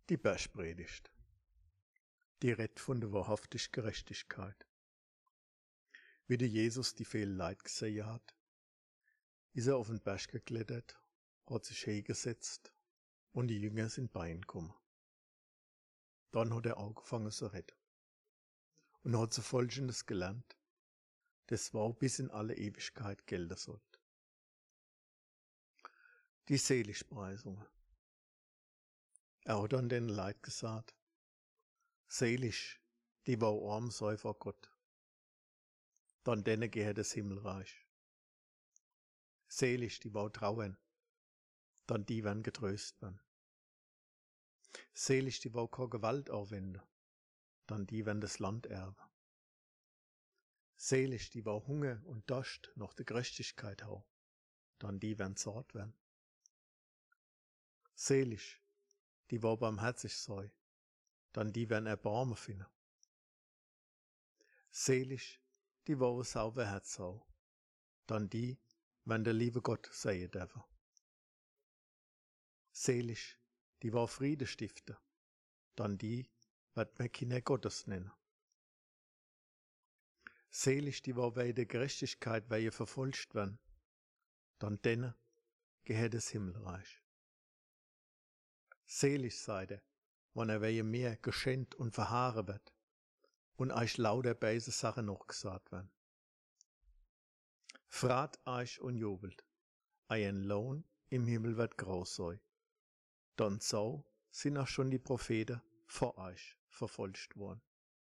Die Bergpredigt. Die redt von der wahrhaftig Gerechtigkeit. Wie der Jesus die viel Leid gesehen hat, ist er auf den Berg geklettert, hat sich hingesetzt und die Jünger sind bei ihm gekommen. Dann hat er angefangen zu reden und hat so Folgendes gelernt, das war bis in alle Ewigkeit gelten sollte. Die Seligpreisungen. Er hat an den Leid gesagt, selig, die wo arm sei vor Gott, dann denen gehört das Himmelreich. Selig, die wo trauen, dann die werden getröst werden. Selig, die wo keine Gewalt anwenden, dann die werden das Land erben. Selig, die wo Hunger und Durst nach der Gerechtigkeit haben, dann die werden satt werden. Selig, die wo barmherzig sei, dann die werden Erbarmen finden. Selig, die wo ein sauber Herz haben, dann die werden der liebe Gott sehen dürfen. Selig, die wo Friede stiften, dann die wird man Kinder Gottes nennen. Selig, die wo bei der Gerechtigkeit verfolgt werden, dann denen gehört das Himmelreich. Selig seid ihr, wenn er mehr geschämt und verharren wird und euch lauter böse Sachen noch gesagt werden. Freut euch und jubelt, euren Lohn im Himmel wird groß sein. Dann so sind auch schon die Propheten vor euch verfolgt worden.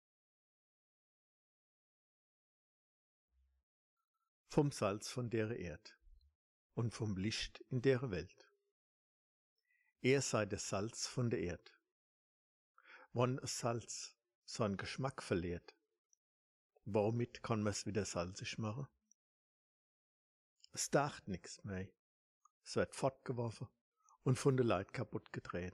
Vom Salz von der Erde und vom Licht in der Welt. Er sei das Salz von der Erde. Wenn Salz seinen Geschmack verliert, womit kann man es wieder salzig machen? Es dacht nichts mehr. Es wird fortgeworfen und von der Leid kaputt getreten.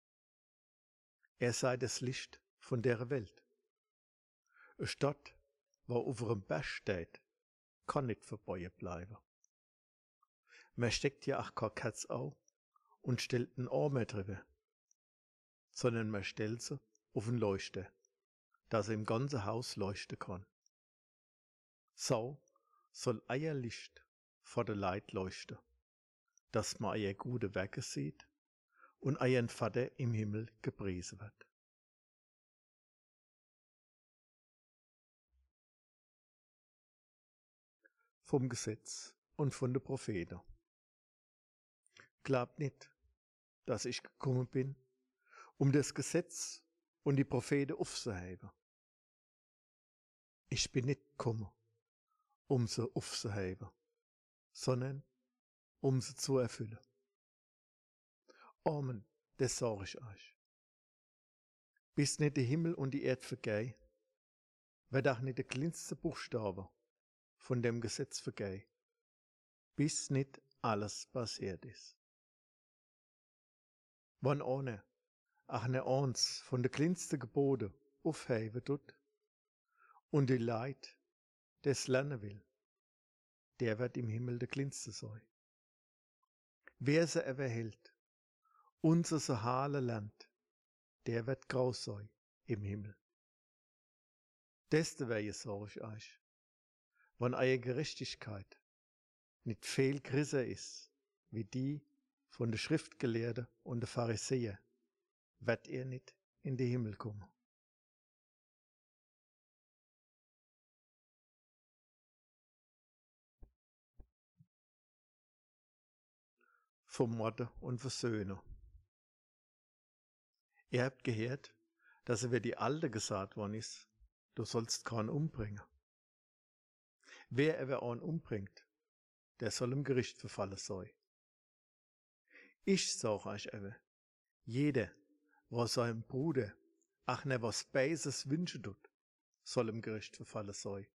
Er sei das Licht von der Welt. Eine Stadt, wo auf einem Berg steht, kann nicht verborgen bleiben. Man steckt ja auch kein Kerz auf und stellt einen Arm drüber, sondern man stellt sie auf einen Leuchter, dass er im ganzen Haus leuchten kann. So soll euer Licht vor der Leid leuchten, dass man euer gute Werke sieht und euren Vater im Himmel gepriesen wird. Vom Gesetz und von den Propheten. Glaubt nicht, dass ich gekommen bin, um das Gesetz und die Propheten aufzuheben. Ich bin nicht gekommen, um sie aufzuheben, sondern um sie zu erfüllen. Amen, das sage ich euch. Bis nicht der Himmel und die Erde vergehen, wird auch nicht der kleinste Buchstabe von dem Gesetz vergehen, bis nicht alles passiert ist. Wenn einer auch ne eins von der kleinsten Gebote aufheben tut und die Leid das lernen will, der wird im Himmel der kleinste sein. Wer sie erhält und sie so hale lernt, der wird groß sein im Himmel. Deswegen sage ich euch, wenn eure Gerechtigkeit nicht viel größer ist wie die von den Schriftgelehrten und den Pharisäern, wird ihr nicht in den Himmel kommen. Vom Morden und Versöhnen. Ihr habt gehört, dass über die Alte gesagt worden ist, du sollst keinen umbringen. Wer aber einen umbringt, der soll im Gericht verfallen sein. Ich sage euch aber, jeder, was seinem Bruder ach ne was Böses wünschen tut, soll im Gericht verfallen sein.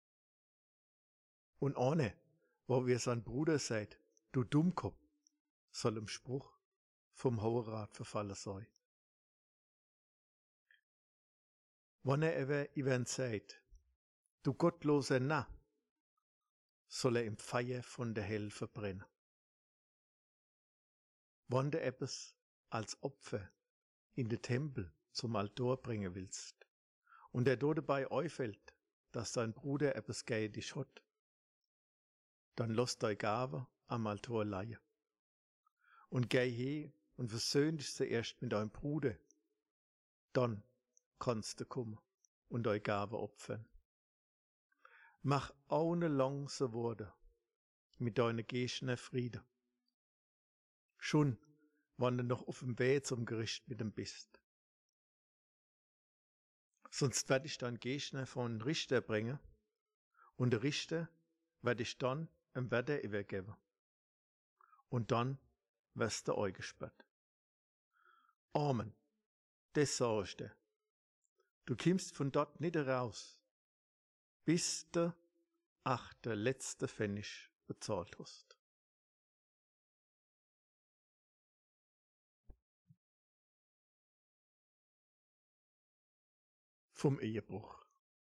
Und einer, wo wir sein Bruder seid, du Dummkopf, soll im Spruch vom Hohen Rat verfallen sein. Wenn er aber über sagt, du gottloser Narr, soll er im Feuer von der Hölle verbrennen. Wenn du etwas als Opfer in den Tempel zum Altar bringen willst, und er dort dabei einfällt, dass dein Bruder etwas gegen dich hat, dann lass deine Gabe am Altar leihen. Und geh hin und versöhn dich zuerst mit deinem Bruder. Dann kannst du kommen und deine Gabe opfern. Mach ohne langsame Worte mit deinen Gesten Frieden. Schon, wenn du noch auf dem Weg zum Gericht mit ihm bist. Sonst werde ich dein Gesten vor den Richter bringen, und der Richter werde ich dann im Wetter übergeben. Und dann wirst du eingesperrt. Amen, das sag ich dir. Du kommst von dort nicht raus, bis du der letzte Pfennig bezahlt hast. Vom Ehebruch.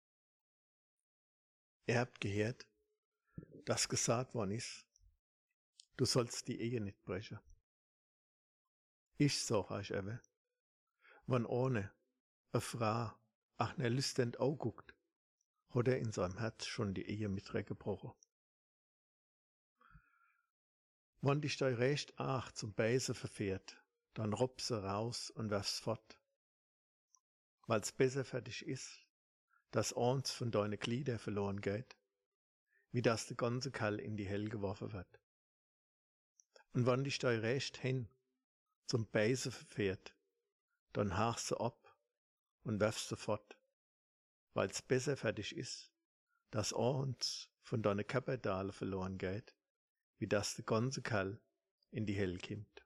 Ihr habt gehört, dass gesagt worden ist, du sollst die Ehe nicht brechen. Ich sag euch aber, wenn ohne eine Frau nach einer lüsternd anguckt, hat er in seinem Herz schon die Ehe mit gebrochen. Wenn dich dein Recht zum Böse verfährt, dann robb sie raus und werf's fort. Weil's besser für dich ist, dass eins von deinen Gliedern verloren geht, wie dass der ganze Kerl in die Hölle geworfen wird. Und wenn dich dein Recht hin zum Böse verfährt, dann hachst sie ab und werfst sie fort, weil's besser für dich ist, dass eins von deinen Kapitalen verloren geht, wie dass der ganze Kerl in die Hölle kommt.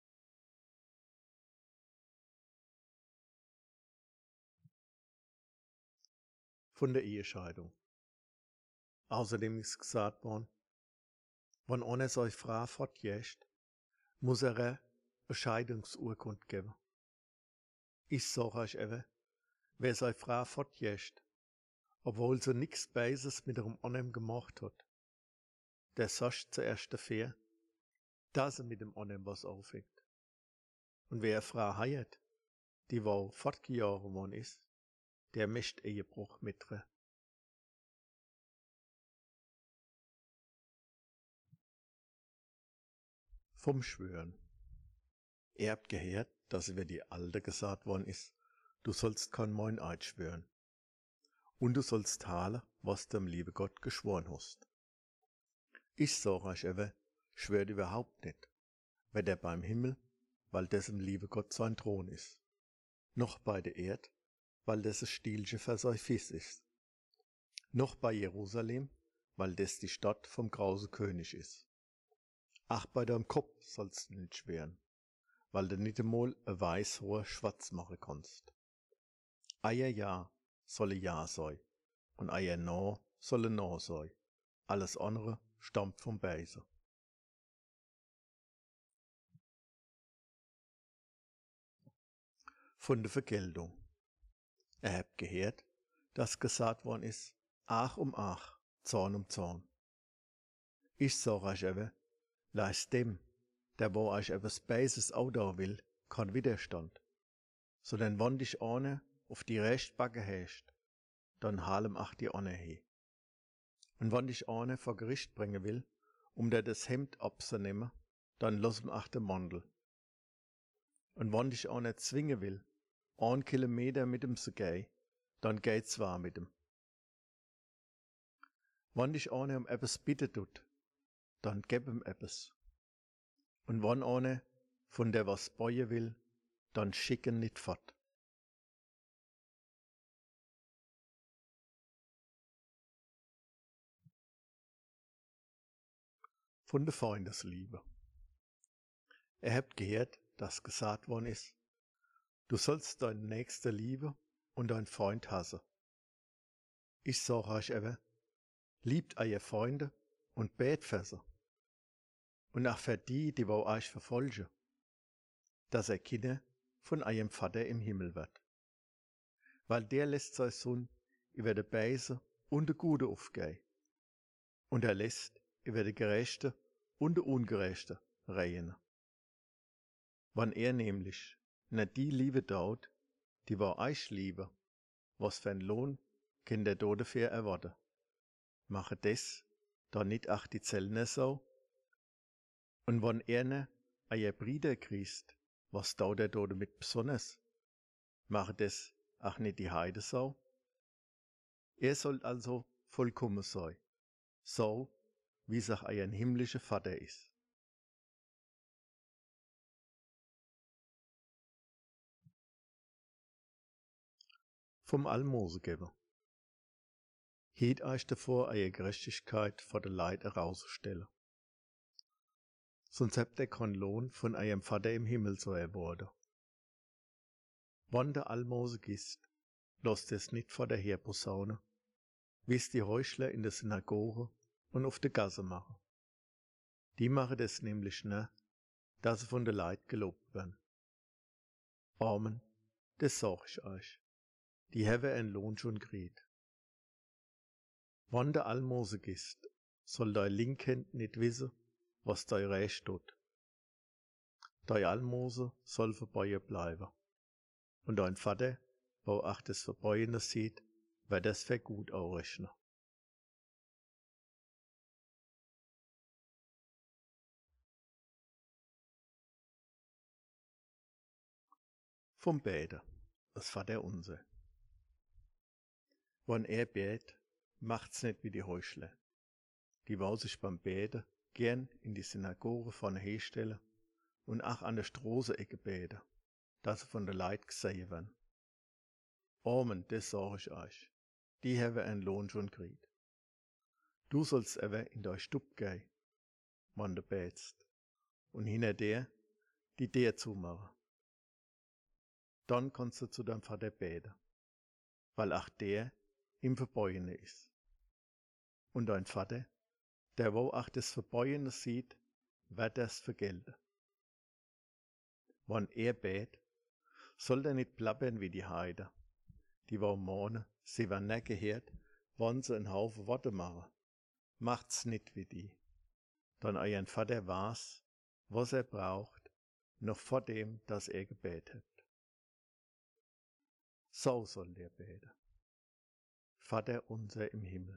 Von der Ehescheidung. Außerdem ist gesagt worden, wenn einer seine Frau fortjägt, muss er eine Scheidungsurkunde geben. Ich sag euch eben, wer seine Frau fortjägt, obwohl sie nichts Böses mit ihrem anderen gemacht hat, der sagt zuerst dafür, dass er mit dem anderen was aufhängt. Und wer eine Frau heiratet, die wo fortgejagt worden ist, der möchte Ehebruch mittre. Vom Schwören. Ihr habt gehört, dass über die Alte gesagt worden ist, du sollst kein Meineid schwören. Und du sollst teilen, was dem liebe Gott geschworen hast. Ich sag euch aber, schwört überhaupt nicht, weder beim Himmel, weil dessen liebe Gott sein Thron ist, noch bei der Erd, weil das Stielche für sein Fies ist, noch bei Jerusalem, weil das die Stadt vom grause König ist. Ach, bei deinem Kopf sollst du nicht schweren, weil du nicht einmal ein Weißrohr schwarz machen kannst. Eier ja solle ja sein, und eier no solle no sein. Alles andere stammt vom Böse. Von der Vergeltung. Ihr habt gehört, dass gesagt worden ist, Ach um Ach, Zorn um Zorn. Ich sag euch aber, leist dem, der wo euch etwas Böses auch will, kein Widerstand. Sondern wenn dich einer auf die Rechtbacke häscht, dann halem ach die Onne he. Und wenn dich einer vor Gericht bringen will, der das Hemd abzunehmen, dann lass ihm ach den Mandel. Und wenn dich einer zwingen will, 1 Kilometer mit ihm zu gehen, dann geh zwar mit ihm. Wenn dich einer um etwas bitten tut, dann gib ihm etwas. Und wenn einer von der was beuen will, dann schick ihn nicht fort. Von der Feindesliebe. Ihr habt gehört, dass gesagt worden ist, du sollst deinen Nächsten lieben und deinen Freund hassen. Ich sag euch aber, liebt eure Freunde und bet für sie. Und auch für die, die wo euch verfolgen, dass Kinder von eurem Vater im Himmel wird. Weil der lässt sein Sohn über de Böse und de Gute aufgehen. Und er lässt über de Gerechte und de Ungerechte regieren. Wann er nämlich nicht die Liebe dort, die war euch liebe. Was für ein Lohn könnt ihr da dafür erwarten? Mache das, da nicht auch die Zellner so? Und wenn ihr euer Brüder kriegt, was tut ihr da damit besonders? Mache das auch nicht die Heide so? Ihr sollt also vollkommen sein, so wie es auch euer himmlischer Vater ist. Vom Almosengeber. Hielt euch davor, eure Gerechtigkeit vor der Leid herauszustellen. Sonst habt ihr keinen Lohn von eurem Vater im Himmel zu erwarten. Wann der Almose gießt, lasst es nicht vor der Herposaune, wie es die Heuchler in der Synagoge und auf der Gasse machen. Die machen es nämlich nicht, dass sie von der Leid gelobt werden. Amen, das sag ich euch. Die haben einen Lohn schon kriegt. Wann der Almose gießt, soll dein Linkhand nicht wissen, was dein Recht tut. Dein Almose soll verborgen bleiben. Und dein Vater, wo auch das Verborgene sieht, wird das für gut ausrechnen. Vom Beten, das Vater unser. Wenn bet, macht's nicht wie die Heuchler. Die wollen sich beim Beten gern in die Synagoge vorne herstellen und auch an der Straßenecke beten, dass sie von der Leid gesehen werden. Amen, das sag ich euch. Die haben einen Lohn schon kriegt. Du sollst aber in dein Stub gehen, wenn du betest, und hinter die dir zumachen. Dann kannst du zu deinem Vater beten, weil auch der im Verborgenen ist. Und dein Vater, der wo auch das Verborgene sieht, wird das vergelten. Wenn bet, soll er nicht plappern wie die Heide, die wo mahnen, sie werden nicht gehört, wenn sie einen Haufen Worte machen. Macht's nicht wie die. Dann euer Vater weiß, was er braucht, noch vor dem, dass er gebetet hat. So soll der beten. Vater unser im Himmel.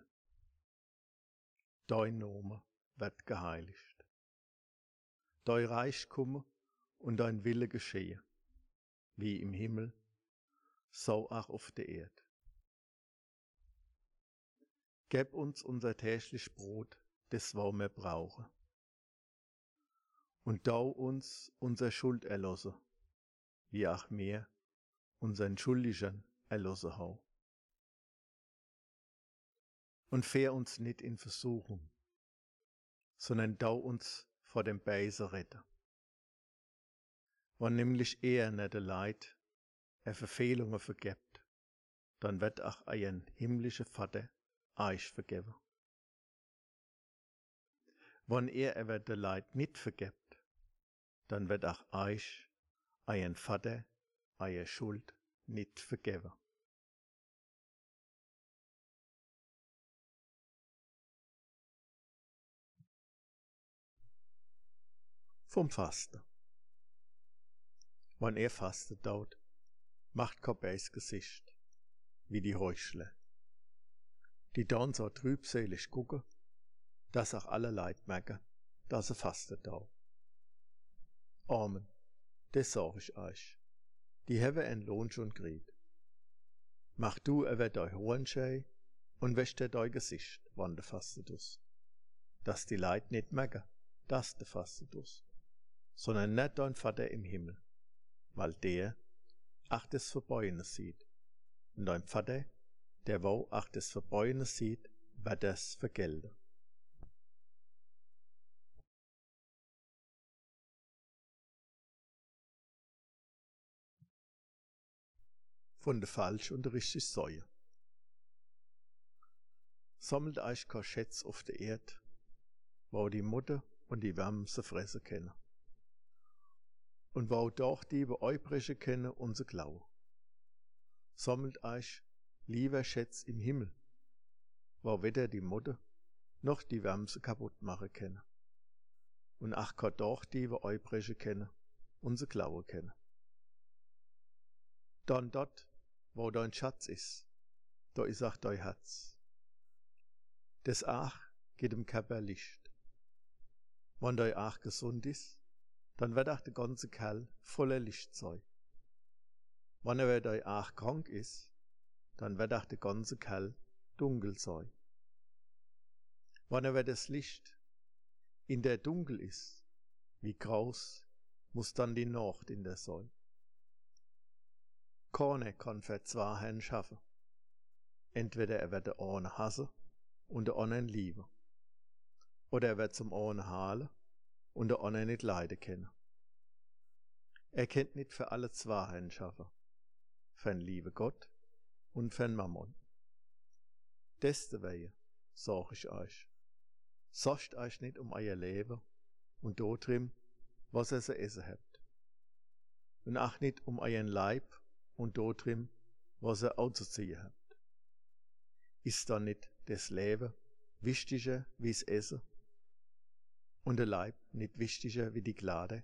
Dein Name wird geheiligt. Dein Reich komme und dein Wille geschehe, wie im Himmel, so auch auf der Erde. Gib uns unser täglich Brot, das wir brauchen. Und dau uns unser Schuld erlasse, wie auch wir unseren Schuldigern erlasse hau. Und führ uns nicht in Versuchung, sondern dau uns vor dem Bösen retten. Wenn nämlich nicht der Leid Verfehlungen vergibt, dann wird auch euer himmlischer Vater euch vergeben. Wenn aber der Leid nicht vergibt, dann wird auch euch, euren Vater, eure Schuld nicht vergeben. Vom Fasten. Wenn fastet dort, macht kein böses Gesicht, wie die Heuchler, die dann so trübselig gucken, dass auch alle Leid merken, dass sie fastet dort. Amen, das sag ich euch. Die haben einen Lohn schon kriegt. Mach du aber dein Horn schei und wäsch dir dein Gesicht, wann du fastet tust. Dass die Leid nicht merken, dass du fastet tust, sondern nicht dein Vater im Himmel, weil der auch das Verborgene sieht. Und dein Vater, der wo auch das Verborgene sieht, wird das vergelten. Von der falsch und der richtig Säue. Sammelt euch kein Schätz auf der Erde, wo die Mutter und die Wärmse fressen können. Und wo doch die beäubrechen können unser Glaube. Sammelt euch lieber Schätz im Himmel, wo weder die Mutter noch die Wärmse kaputt machen können. Und ach kann doch die beäubrechen können unser Glaube kennen. Dann dort, wo dein Schatz ist, da ist auch dein Herz. Das Ach geht im Körper Licht. Wenn dein Ach gesund ist, dann wird auch der ganze Kerl voller Licht sein. Wenn aber dein Ach krank ist, dann wird auch der ganze Kerl dunkel sein. Wenn aber das Licht in der dunkel ist, wie graus muss dann die Nacht in der sein. Keiner kann für zwei Herren schaffen. Entweder er wird der eine hassen und der anderen lieben. Oder er wird zum einen halen und der andere nicht leiden können. Er kennt nicht für alle zwei Herren schaffen. Für den lieben Gott und für den Mammon. Deswegen sag ich euch, sorgt euch nicht um euer Leben und dort drin, was ihr zu essen habt. Und auch nicht um euren Leib und dort drin, was ihr anzuziehen habt. Ist dann nicht das Leben wichtiger wie das Essen? Und der Leib nicht wichtiger wie die Klade?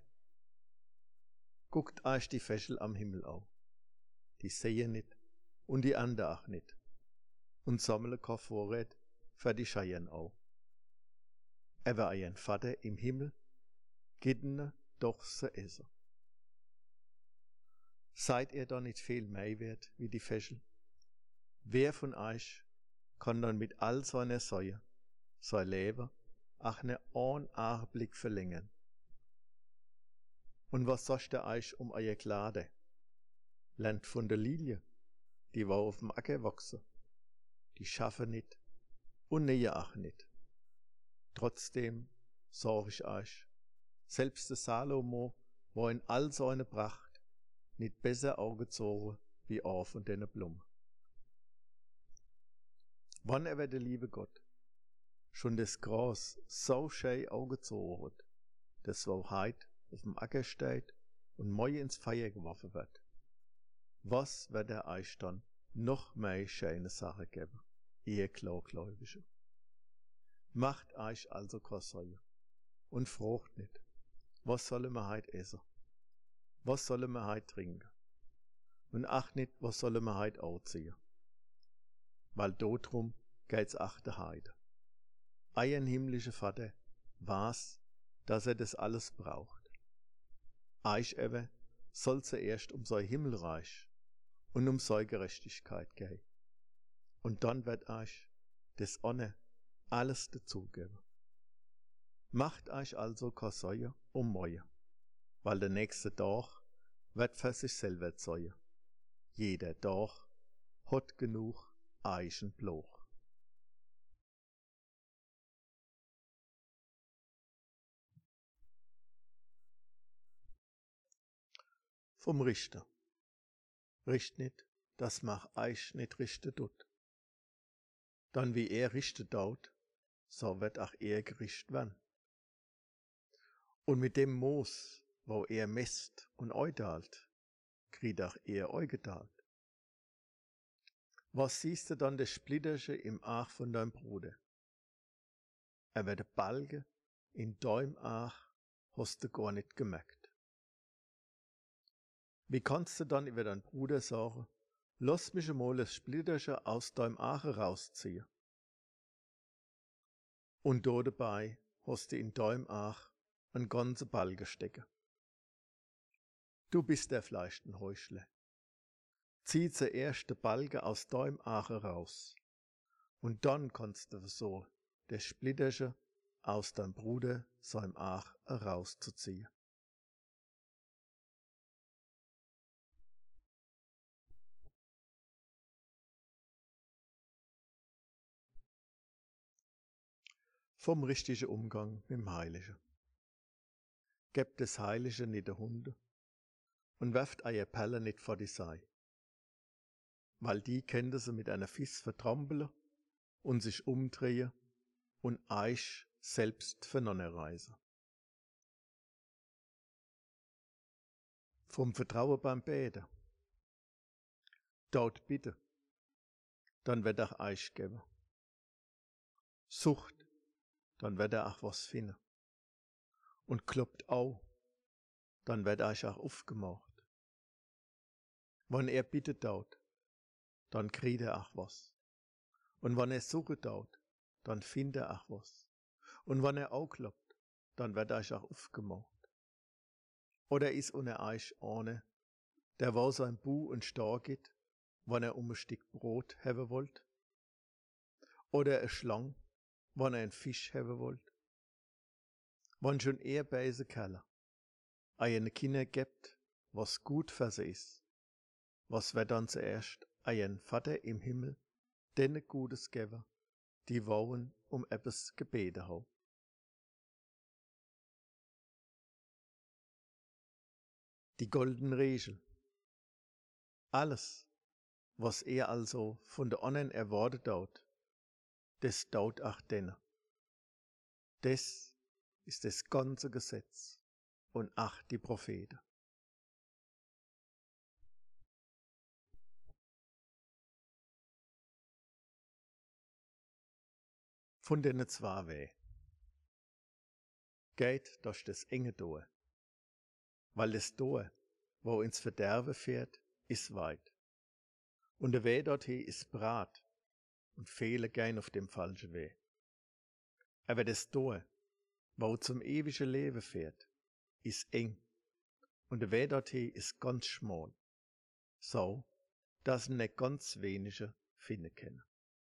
Guckt euch die Fäschel am Himmel an. Die sehen nicht und die anderen auch nicht. Und sammle kein Vorrat für die Scheiern an. Aber euren Vater im Himmel geht ihnen doch zu essen. Seid ihr da nicht viel mehr wert wie die Fäschel? Wer von euch kann dann mit all seiner Säue sein Leben auch einen Augenblick verlängern? Und was sagt ihr euch um euer Kleider? Lernt von der Lilie, die war auf dem Acker wachsen. Die schaffen nicht und nähen auch nicht. Trotzdem sag ich euch, selbst der Salomo war in all seiner Pracht nicht besser angezogen wie eine von den Blumen. Wann aber der liebe Gott schon das Gras so schön angezogen hat, das wo heut auf dem Acker steht und morgen ins Feuer geworfen wird, was wird er euch dann noch mehr schöne Sachen geben, ihr Klargläubige? Macht euch also keine Sorge und fragt nicht, was sollen wir heut essen? Was sollen wir heut trinken? Und auch nicht, was sollen wir heut anziehen? Weil drum geht's auch der Heide. Euer himmlischer Vater weiß, dass er das alles braucht. Euch aber soll zuerst um sein Himmelreich und um seine Gerechtigkeit gehen. Und dann wird euch das andere alles dazugeben. Macht euch also keine Sorge um morgen, weil der nächste Tag wird für sich selber zeugen. Jeder Tag hat genug Eichenbloch. Vom Richter. Richt nicht, das mach euch nicht richten tut. Dann wie er richten tut, so wird auch er gerichtet werden. Und mit dem Moos, wo er messt und eutalt, kriegt auch er eugetalt. Was siehst du dann das Splittersche im Ach von deinem Bruder? Er wird der Balge in deinem Ach, hast du gar nicht gemerkt. Wie kannst du dann über deinen Bruder sagen, lass mich einmal das Splittersche aus deinem Ach rausziehen? Und da dabei hast du in deinem Ach einen ganzen Balge stecken. Du bist der fleischten Heuchler. Zieh zuerst den Balge aus deinem Ach raus. Und dann kannst du so das Splittersche aus deinem Bruder seinem Ach herauszuziehen. Vom richtigen Umgang mit dem Heiligen. Gebt das Heilige nicht den Hunden und werft eure Perle nicht vor die Sei, weil die könnte sie mit einer Fiss vertrampeln und sich umdrehen und euch selbst vernonnen reisen. Vom Vertrauen beim Beten. Dort bitte, dann wird er euch geben. Sucht, dann wird er auch was finden. Und kloppt au, dann wird euch auch aufgemacht. Wenn er bitte daut, dann kriegt er auch was. Und wenn er suche daut, dann findet er auch was. Und wenn er anklopft, dann wird euch auch aufgemacht. Oder ist unter euch eine, der wo sein Bu und Star geht, wenn er ein Stück Brot haben wollt? Oder eine Schlang, wenn er einen Fisch haben wollt? Wenn schon er beise Keller eine Kinder gibt, was gut für sie ist, was wird dann zuerst ein Vater im Himmel denen Gutes geben, die wollen etwas gebeten haben. Die goldene Regel. Alles, was er also von der anderen erwartet hat, das dauert auch denen. Das ist das ganze Gesetz und auch die Propheten. Von denen zwei Weh. Geht durch das enge Tor, weil das Tor, wo ins Verderben fährt, ist weit. Und der Weg dorthin ist brat und viele gehen auf dem falschen Weg. Aber das Tor, wo zum ewigen Leben fährt, ist eng und der Weg dorthin ist ganz schmal, so dass nicht ganz wenige finden können.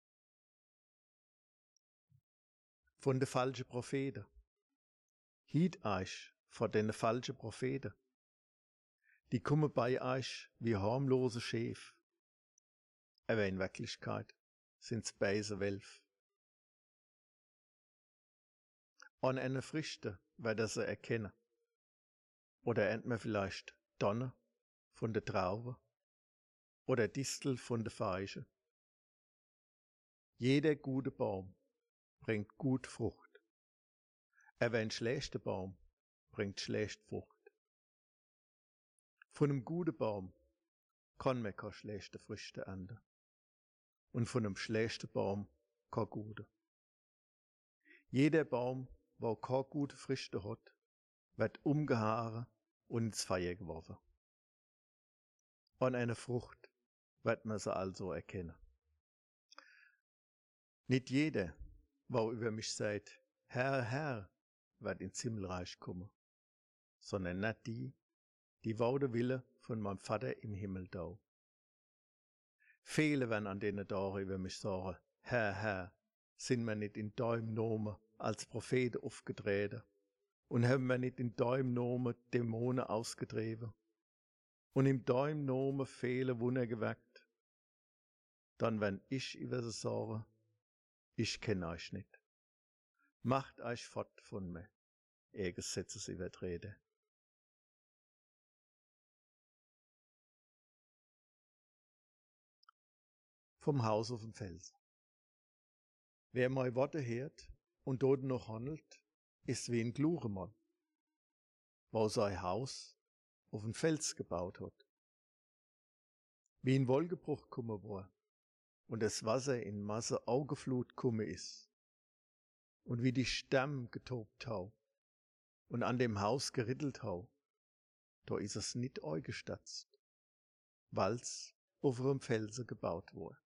Von den falschen Propheten. Hielt euch vor den falschen Propheten. Die kommen bei euch wie harmlose Schäf. Aber in Wirklichkeit sind's böse Wölfe. An einer Früchte werdet sie erkennen. Oder ernt man vielleicht Donner von der Traube oder Distel von der Feige. Jeder gute Baum bringt gut Frucht. Aber ein schlechter Baum bringt schlecht Frucht. Von einem guten Baum kann man keine schlechte Früchte ernten. Und von einem schlechten Baum keine gute. Jeder Baum, der keine gute Früchte hat, wird umgehauen und ins Feuer geworfen. An einer Frucht wird man sie also erkennen. Nicht jeder, der über mich sagt, Herr, Herr, wird ins Himmelreich kommen, sondern nicht die, die den Wille von meinem Vater im Himmel tun. Viele werden an denen Tagen über mich sagen, Herr, Herr, sind wir nicht in deinem Namen als Propheten aufgetreten und haben wir nicht in deinem Namen Dämonen ausgetrieben und in deinem Namen viele Wunder geweckt. Dann wenn ich über sie sagen, ich kenne euch nicht. Macht euch fort von mir, ihr Gesetzesübertreter. Vom Haus auf dem Fels. Wer meine Worte hört und dort noch handelt, ist wie ein kluger Mann, wo sein Haus auf dem Fels gebaut hat. Wie ein Wolkenbruch gekommen war und das Wasser in Masse Augeflut gekommen ist und wie die Stämme getobt hau und an dem Haus gerittelt hau, da ist es nicht eingestatzt, weil's auf einem Felsen gebaut war.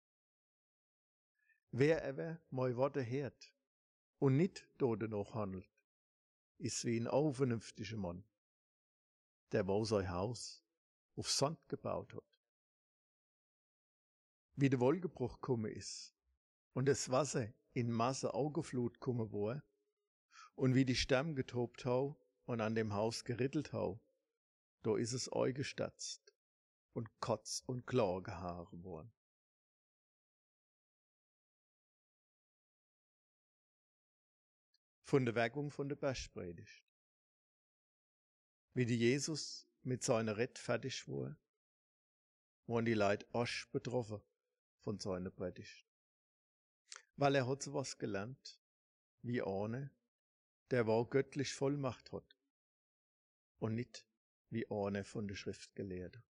Wer aber meine Worte hört und nicht dort noch handelt, ist wie ein unvernünftiger Mann, der wo sein Haus auf Sand gebaut hat. Wie der Wolkenbruch gekommen ist und das Wasser in Masse Augeflut gekommen war und wie die Stämme getobt hau und an dem Haus gerittelt hau, da ist es eingestatzt und Kotz und Klagehaare worden. Von der Wirkung von der Bergpredigt. Wie die Jesus mit seiner Rett fertig war, waren die Leute asch betroffen von seiner Predigt. Weil er hat sowas gelernt, wie eine, der war göttlich Vollmacht hat und nicht wie eine von der Schriftgelehrten.